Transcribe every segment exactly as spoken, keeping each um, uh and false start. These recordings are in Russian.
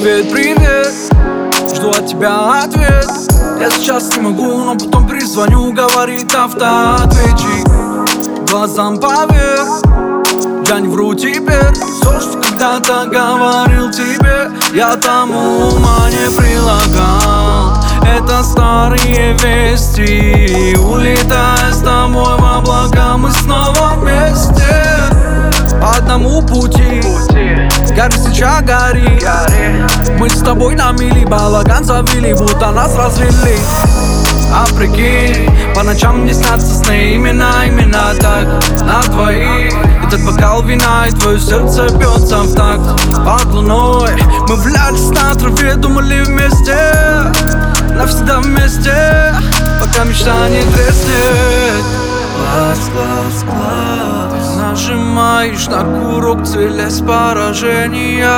Привет, привет, жду от тебя ответ. Я сейчас не могу, но потом перезвоню, говорит автоответчик. Глазам поверь, я не вру теперь. Все, что когда-то говорил тебе, я тому ума не прилагал. Это старые вести. Улетая с тобой в облака, мы снова вместе. По одному пути, гори свеча, гори. Мы с тобой на мили балаган завели, будто нас развели. А прикинь, по ночам мне снятся сны. Именно, именно так, на двоих. Этот бокал вина и твое сердце бьется в такт. Под луной мы валялись на траве, думали вместе, навсегда вместе, пока мечта не треснет. Класс, класс, класс. Нажимаешь на курок, целясь поражения.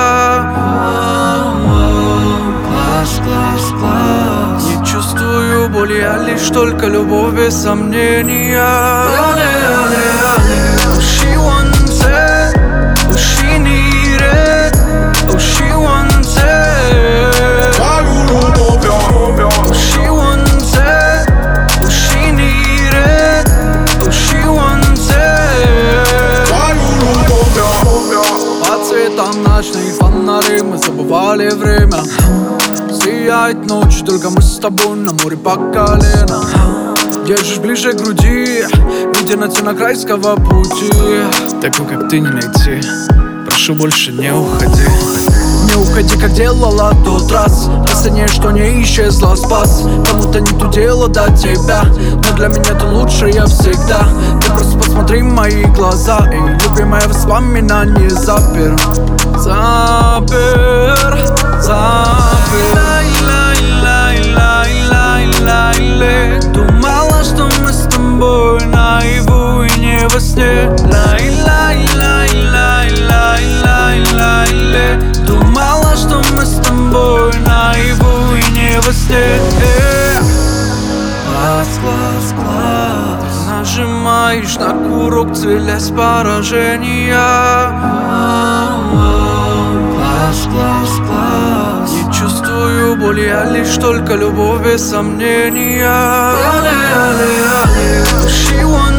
Класс, класс, класс. Не чувствую боли, я лишь только любовь без сомнения. Але, але, але. Oh, she wants it, oh, she need it, oh, she wants it. Твою любовь я Oh, she wants it, oh, she need it, oh, she wants it. Твою любовь я По цветам ночных фонарей мы забывали время. Сияет ночь, только мы с тобой на море по колено. Держишь ближе к груди, видя на темно-крайского пути. Такой, как ты, не найти. Прошу, больше не уходи. Не уходи, как делала тот раз. Последнее, что не исчезло, спас. Кому-то не то дело до тебя, но для меня ты лучшая всегда. Ты просто посмотри в мои глаза, и любимое воспоминание запер. Запер, запер. Думала, что мы с тобой наяву и не во сне. Думала, что мы с тобой наяву и не во сне. Класс, класс, класс. Нажимаешь на курок, целясь поражения. Класс, класс, класс. Не чувствую боли, я лишь только любовь без сомнения. Але, але, але. She wants